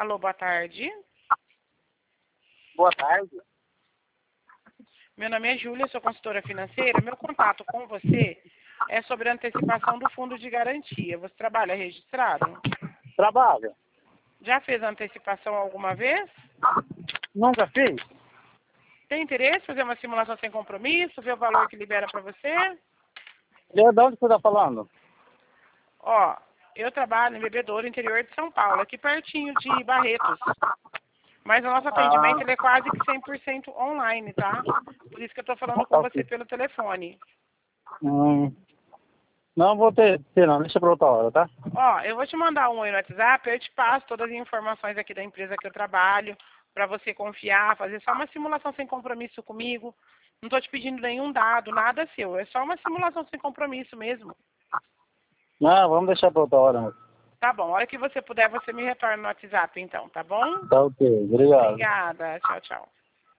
Alô, boa tarde. Boa tarde. Meu nome é Júlia, sou consultora financeira. Meu contato com você é sobre a antecipação do fundo de garantia. Você trabalha registrado? Trabalho. Já fez a antecipação alguma vez? Nunca fiz? Tem interesse em fazer uma simulação sem compromisso, ver o valor que libera para você? De onde você está falando? Ó, eu trabalho em Bebedouro, interior de São Paulo, aqui pertinho de Barretos. Mas o nosso atendimento ele é quase que 100% online, tá? Por isso que eu estou falando com você Ok. pelo telefone. Não vou ter, não. Deixa para outra hora, tá? Ó, eu vou te mandar um oi no WhatsApp, eu te passo todas as informações aqui da empresa que eu trabalho, para você confiar, fazer só uma simulação sem compromisso comigo. Não estou te pedindo nenhum dado, nada seu. É só uma simulação sem compromisso mesmo. Não, vamos deixar para outra hora. Moço. Tá bom, a hora que você puder, você me retorna no WhatsApp então, tá bom? Tá ok. Obrigado. Obrigada, tchau, tchau.